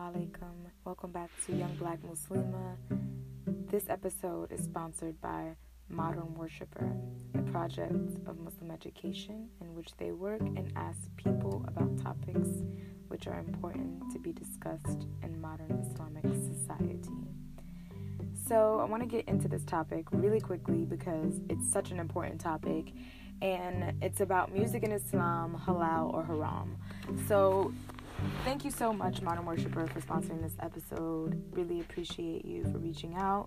alaikum. Welcome back to Young Black Muslima. This episode is sponsored by Modern Worshipper, a project of Muslim education in which they work and ask people about topics which are important to be discussed in modern Islamic society. So I want to get into this topic really quickly because it's such an important topic, and it's about music in Islam, halal or haram. So thank you so much, Modern Worshipper, for sponsoring this episode. Really appreciate you for reaching out.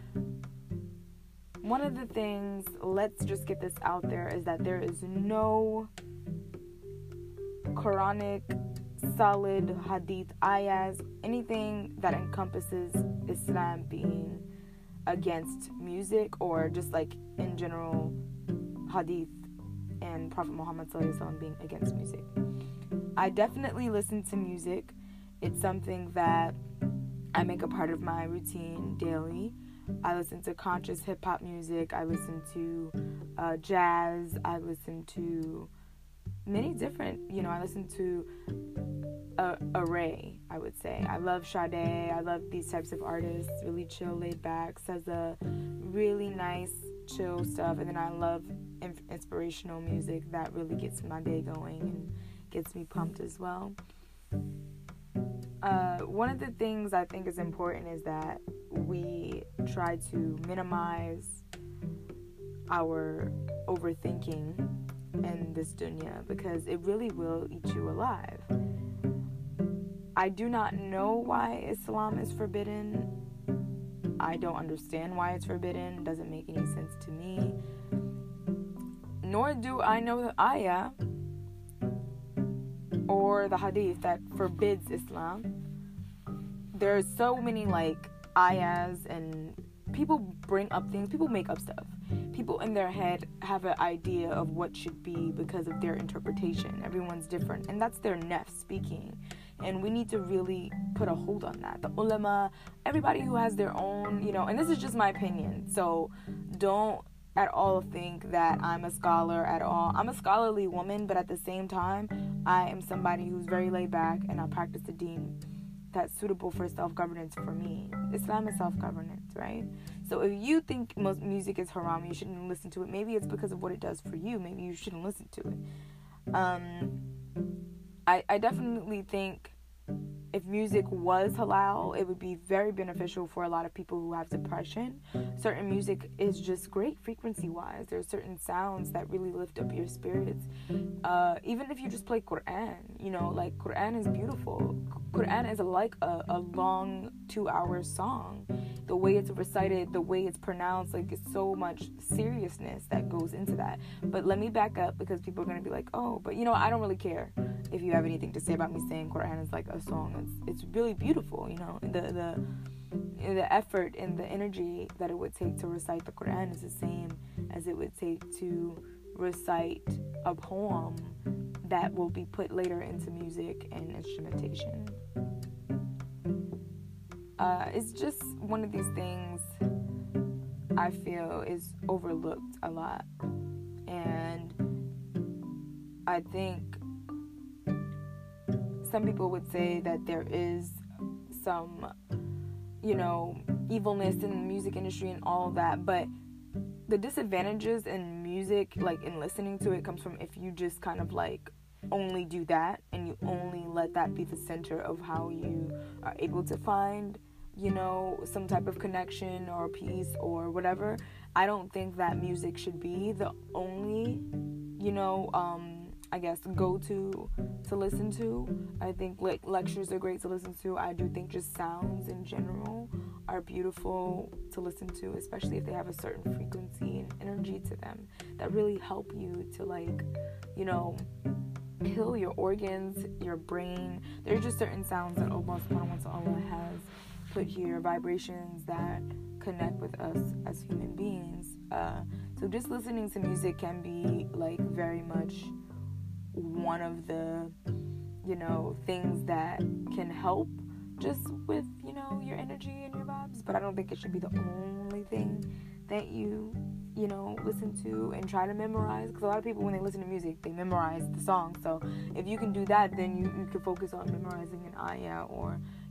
One of the things, let's just get this out there, is that there is no Quranic, solid hadith, ayahs, anything that encompasses Islam being against music, or just like in general hadith and Prophet Muhammad ﷺ being against music. I definitely listen to music. It's something that I make a part of my routine daily. I listen to conscious hip-hop music. I listen to jazz. I listen to many different, I listen to array, I would say. I love Sade. I love these types of artists, really chill, laid back. SZA, really nice, chill stuff. And then I love inspirational music that really gets my day going and gets me pumped as well. One of the things I think is important is that we try to minimize our overthinking in this dunya, because it really will eat you alive. I do not know why Islam is forbidden. I don't understand why it's forbidden. It doesn't make any sense to me. Nor do I know the ayah or the hadith that forbids Islam. There's so many ayahs, and people bring up things, people make up stuff. People in their head have an idea of what should be because of their interpretation. Everyone's different, and that's their nafs speaking. And we need to really put a hold on that. The ulama, everybody who has their own, and this is just my opinion. So don't at all think that I'm a scholar at all. I'm a scholarly woman, but at the same time, I am somebody who's very laid back, and I practice the deen that's suitable for self-governance for me. Islam is self-governance, right? So if you think music is haram, you shouldn't listen to it. Maybe it's because of what it does for you. Maybe you shouldn't listen to it. I definitely think if music was halal, it would be very beneficial for a lot of people who have depression. Certain music is just great frequency-wise. There's certain sounds that really lift up your spirits. Even if you just play Quran, Quran is beautiful. Quran is like a long 2-hour song. The way it's recited, the way it's pronounced, it's so much seriousness that goes into that. But let me back up, because people are going to be like, oh, but I don't really care if you have anything to say about me saying Quran is like a song. It's really beautiful, the effort and the energy that it would take to recite the Quran is the same as it would take to recite a poem that will be put later into music and instrumentation. It's just one of these things I feel is overlooked a lot. And I think some people would say that there is some, evilness in the music industry and all of that, but the disadvantages in music, in listening to it, comes from if you just kind of only do that, and you only let that be the center of how you are able to find, some type of connection or peace or whatever. I don't think that music should be the only, go-to to listen to. I think lectures are great to listen to. I do think just sounds in general are beautiful to listen to, especially if they have a certain frequency and energy to them that really help you to heal your organs, your brain. There's just certain sounds that Allah subhanahu wa ta'ala has put here, vibrations that connect with us as human beings. So just listening to music can be very much one of the things that can help just with your energy and your vibes, but I don't think it should be the only thing that you listen to and try to memorize, because a lot of people, when they listen to music, they memorize the song. So if you can do that, then you can focus on memorizing an ayah or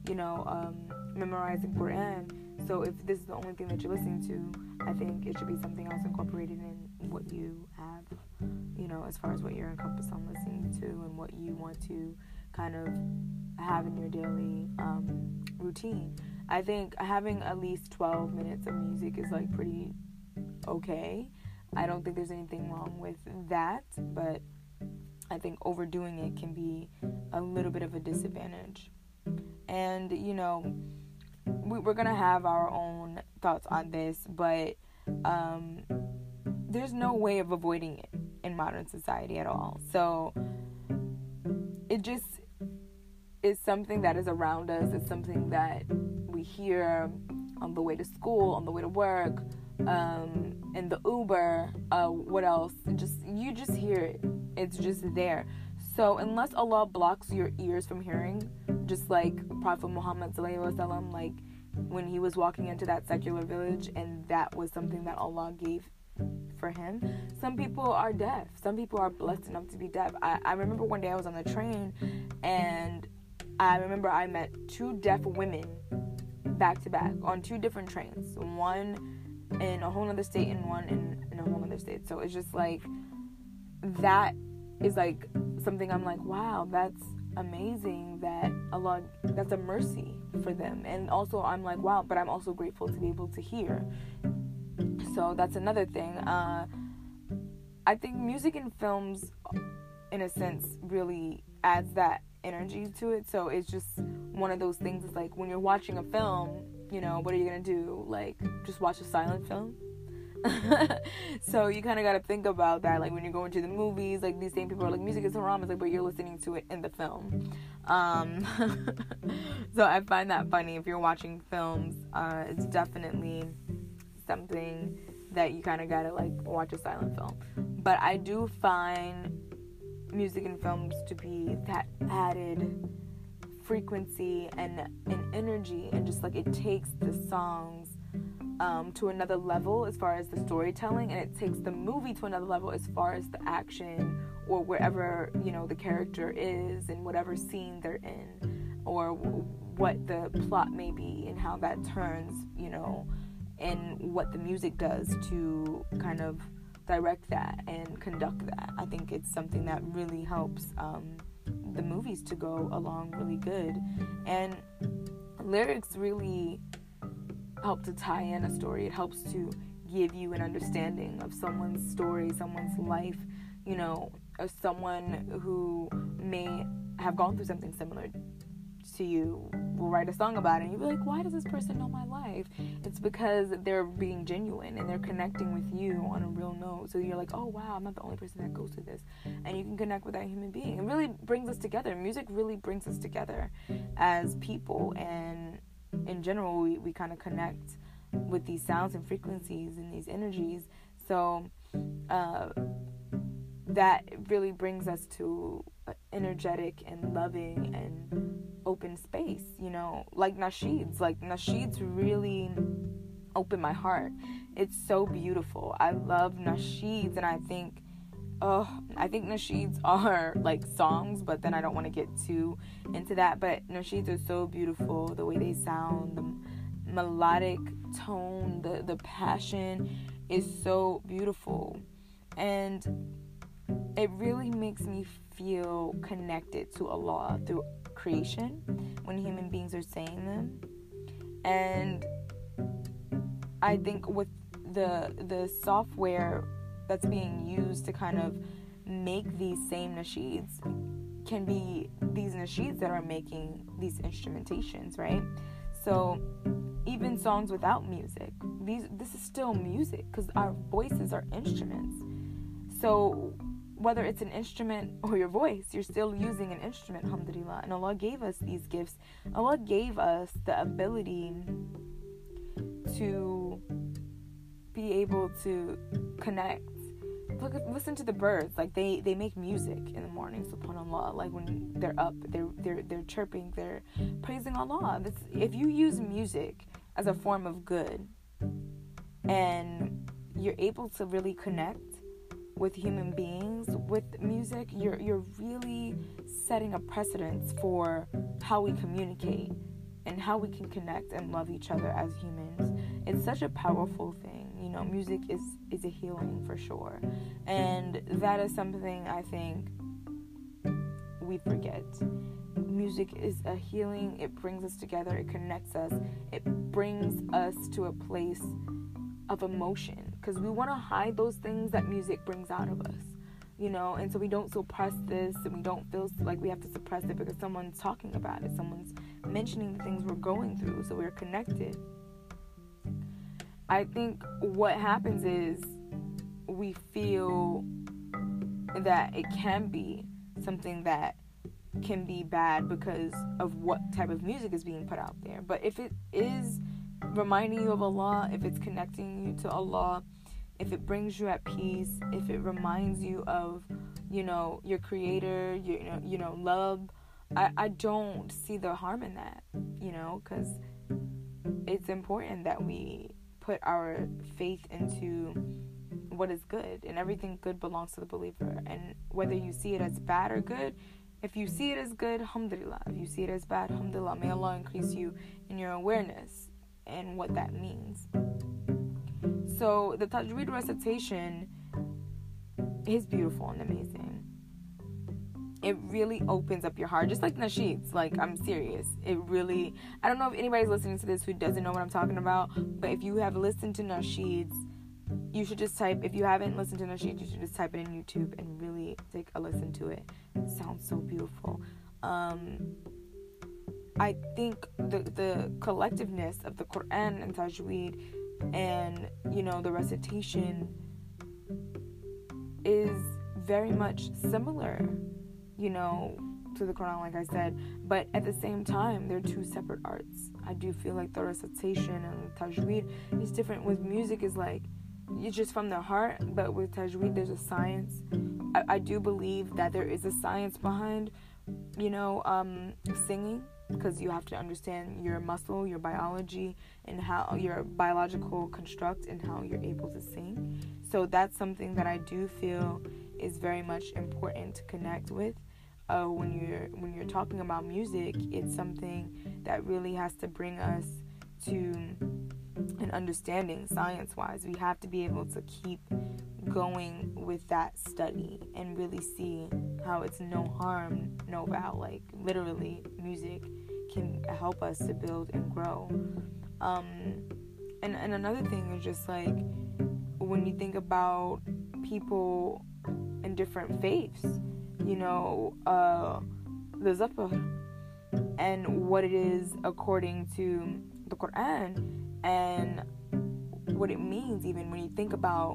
memorizing Quran. So if this is the only thing that you're listening to, I think it should be something else incorporated in what you have, as far as what you're encompassed on listening to and what you want to kind of have in your daily routine. I think having at least 12 minutes of music is like pretty okay. I don't think there's anything wrong with that, but I think overdoing it can be a little bit of a disadvantage. And, we're going to have our own thoughts on this, but there's no way of avoiding it in modern society at all. So it just is something that is around us. It's something that we hear on the way to school, on the way to work, in the Uber, what else? You just hear it. It's just there. So unless Allah blocks your ears from hearing, just like Prophet Muhammad sallallahu alaihi wasallam, like when he was walking into that secular village, and that was something that Allah gave for him. Some people are deaf. Some people are blessed enough to be deaf. I remember one day I was on the train, and I remember I met 2 deaf women back to back on 2 different trains. One in a whole other state and one in a whole other state. So it's just like, that is like something I'm like, wow, that's amazing that Allah, that's a mercy for them. And also I'm like, wow, but I'm also grateful to be able to hear. So that's another thing. I think music and films, in a sense, really adds that energy to it. So it's just one of those things. It's like when you're watching a film, what are you going to do? Like, just watch a silent film? So you kind of got to think about that. Like when you're going to the movies, like these same people are like, music is haram. It's like, but you're listening to it in the film. So I find that funny. If you're watching films, it's definitely something that you kind of got to like watch a silent film. But I do find music and films to be that added frequency and energy, and just like it takes the songs to another level as far as the storytelling, and it takes the movie to another level as far as the action, or wherever the character is and whatever scene they're in, or what the plot may be and how that turns, and what the music does to kind of direct that and conduct that. I think it's something that really helps the movies to go along really good. And lyrics really help to tie in a story. It helps to give you an understanding of someone's story, someone's life, of someone who may have gone through something similar to you will write a song about it, and you'll be like, why does this person know my life? It's because they're being genuine and they're connecting with you on a real note. So you're like, oh wow, I'm not the only person that goes through this, and you can connect with that human being. It really brings us together. Music really brings us together as people, and in general we kind of connect with these sounds and frequencies and these energies. So that really brings us to energetic and loving and open space, like nasheeds. Like nasheeds really open my heart. It's so beautiful. I love nasheeds, and I think nasheeds are like songs, but then I don't want to get too into that. But nasheeds are so beautiful, the way they sound, the melodic tone, the passion is so beautiful, and it really makes me feel connected to Allah through creation when human beings are saying them. And I think with the software that's being used to kind of make these same nasheeds can be these nasheeds that are making these instrumentations, right? So even songs without music, this is still music, because our voices are instruments. So whether it's an instrument or your voice, you're still using an instrument, alhamdulillah. And Allah gave us these gifts. Allah gave us the ability to be able to connect. Listen to the birds. Like they make music in the morning, subhanallah. Like when they're up, they're chirping, they're praising Allah. If you use music as a form of good, and you're able to really connect with human beings with music, you're really setting a precedence for how we communicate and how we can connect and love each other as humans. It's such a powerful thing. You know, music is a healing for sure. And that is something I think we forget. Music is a healing. It brings us together. It connects us. It brings us to a place of emotion, because we want to hide those things that music brings out of us, you know, and so we don't suppress this, and we don't feel like we have to suppress it because someone's talking about it, someone's mentioning the things we're going through, so we're connected. I think what happens is we feel that it can be something that can be bad because of what type of music is being put out there. But if it is reminding you of Allah, if it's connecting you to Allah, if it brings you at peace, if it reminds you of, you know, your creator, you know, love, I don't see the harm in that, you know, because it's important that we put our faith into what is good, and everything good belongs to the believer. And whether you see it as bad or good, if you see it as good, alhamdulillah. If you see it as bad, alhamdulillah. May Allah increase you in your awareness and what that means. So the Tajweed recitation is beautiful and amazing. It really opens up your heart, just like nasheeds. Like, I'm serious. It really, I don't know if anybody's listening to this who doesn't know what I'm talking about, but if you have listened to nasheeds, you should just type, if you haven't listened to nasheeds, you should just type it in YouTube and really take a listen to it. It sounds so beautiful. I think the collectiveness of the Quran and Tajweed and, you know, the recitation is very much similar, you know, to the Quran, like I said, but at the same time, they're two separate arts. I do feel like the recitation and the Tajweed is different. With music is like, it's just from the heart, but with Tajweed, there's a science. I do believe that there is a science behind, you know, singing, because you have to understand your muscle, your biology, and how your biological construct and how you're able to sing. So that's something that I do feel is very much important to connect with. When you're talking about music, it's something that really has to bring us to an understanding science-wise. We have to be able to keep going with that study and really see how it's no harm, no foul. Like, literally, music can help us to build and grow. And another thing is just like, when you think about people in different faiths, you know, the zafar and what it is according to the Quran and what it means, even when you think about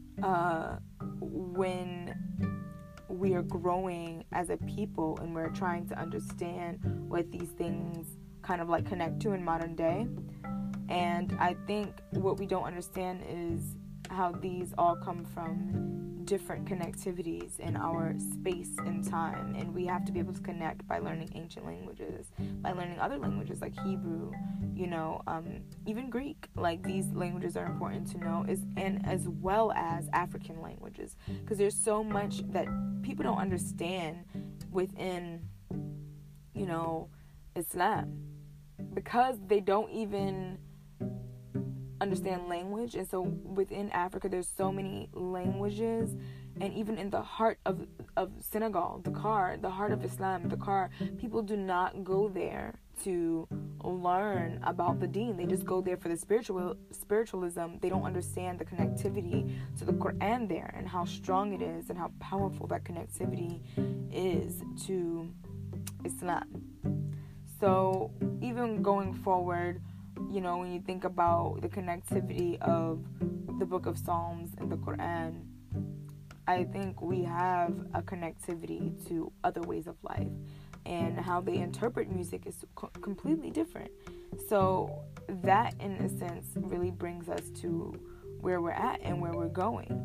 when we are growing as a people and we're trying to understand what these things kind of like connect to in modern day. And I think what we don't understand is how these all come from different connectivities in our space and time, and we have to be able to connect by learning ancient languages, by learning other languages like Hebrew, you know, even Greek. Like, these languages are important to know, and as well as African languages, because there's so much that people don't understand within, you know, Islam, because they don't even understand language. And so within Africa, there's so many languages, and even in the heart of Senegal, Dakar, the heart of Islam, Dakar, people do not go there to learn about the deen. They just go there for the spiritualism. They don't understand the connectivity to the Quran there, and how strong it is, and how powerful that connectivity is to Islam. So even going forward, you know, when you think about the connectivity of the Book of Psalms and the Quran, I think we have a connectivity to other ways of life, and how they interpret music is completely different. So that, in a sense, really brings us to where we're at and where we're going.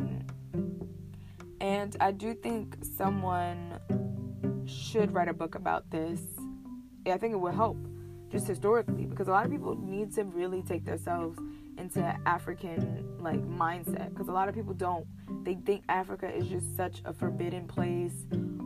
And I do think someone should write a book about this. I think it would help, just historically, because a lot of people need to really take themselves into African like mindset, because a lot of people don't. They think Africa is just such a forbidden place,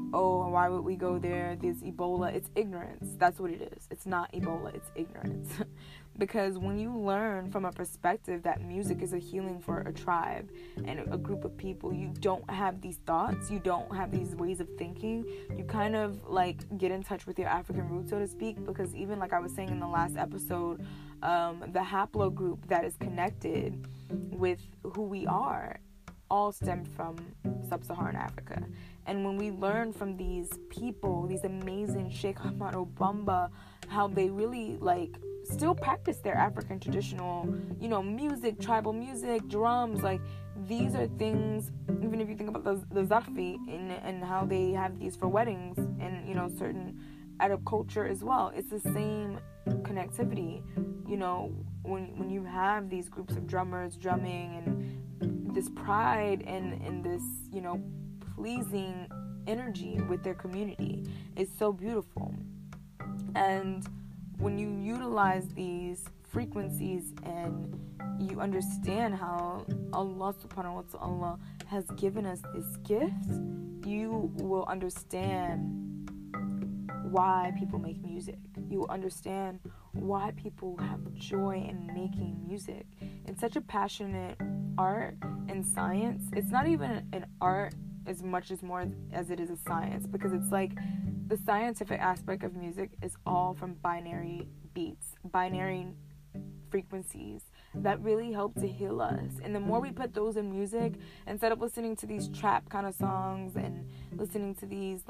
oh, why would we go there? There's Ebola. It's ignorance. That's what it is. It's not Ebola. It's ignorance. Because when you learn from a perspective that music is a healing for a tribe and a group of people, you don't have these thoughts, you don't have these ways of thinking, you kind of like get in touch with your African roots, so to speak. Because even like I was saying in the last episode, the haplogroup that is connected with who we are all stemmed from sub-Saharan Africa. And when we learn from these people, these amazing Sheikh Ahmadou Bamba, how they really like still practice their African traditional, music, tribal music, drums, like these are things, even if you think about the Zarfi and how they have these for weddings and, certain Arab culture as well. It's the same connectivity, when you have these groups of drummers drumming and this pride and this, pleasing energy with their community is so beautiful. And when you utilize these frequencies and you understand how Allah subhanahu wa ta'ala has given us this gift, you will understand why people make music. You will understand why people have joy in making music. It's such a passionate art and science. It's not even an art as much as more as it is a science, because it's like the scientific aspect of music is all from binary beats, binary frequencies that really help to heal us. And the more we put those in music, instead of listening to these trap kind of songs and listening to these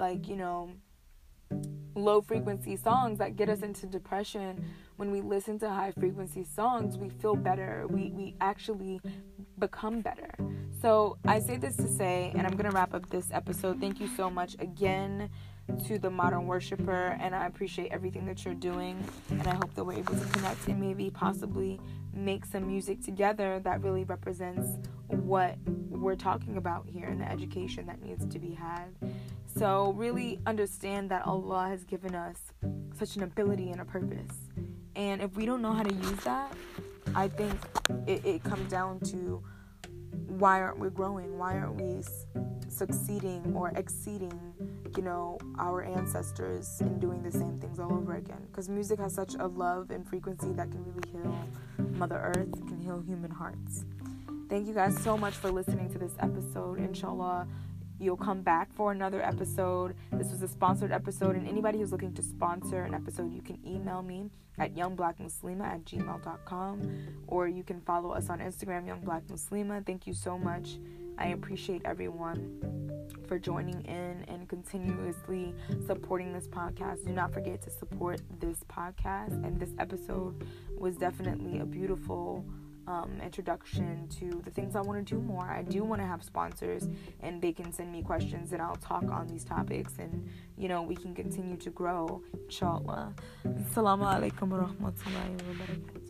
low frequency songs that get us into depression, when we listen to high frequency songs, we feel better. We actually become better. So I say this to say, and I'm going to wrap up this episode. Thank you so much again to the Modern Worshipper, and I appreciate everything that you're doing, and I hope that we're able to connect and maybe possibly make some music together that really represents what we're talking about here in the education that needs to be had. So really understand that Allah has given us such an ability and a purpose, and if we don't know how to use that, I think it comes down to why aren't we growing? Why aren't we succeeding or exceeding, our ancestors in doing the same things all over again? Because music has such a love and frequency that can really heal Mother Earth, can heal human hearts. Thank you guys so much for listening to this episode. Inshallah, you'll come back for another episode. This was a sponsored episode, and anybody who's looking to sponsor an episode, you can email me at youngblackmuslima@gmail.com, or you can follow us on Instagram, youngblackmuslima. Thank you so much. I appreciate everyone for joining in and continuously supporting this podcast. Do not forget to support this podcast, and this episode was definitely a beautiful introduction to the things I want to do more. I do want to have sponsors, and they can send me questions, and I'll talk on these topics, and we can continue to grow, inshallah. Assalamu alaikum wa rahmatullahi wa barakatuh.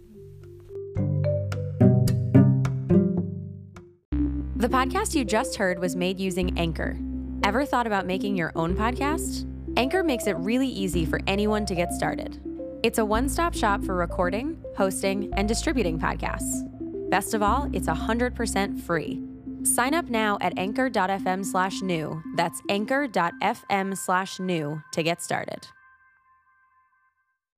The podcast you just heard was made using Anchor. Ever thought about making your own podcast? Anchor makes it really easy for anyone to get started. It's a one-stop shop for recording, hosting, and distributing podcasts. Best of all, it's 100% free. Sign up now at anchor.fm/new. That's anchor.fm/new to get started.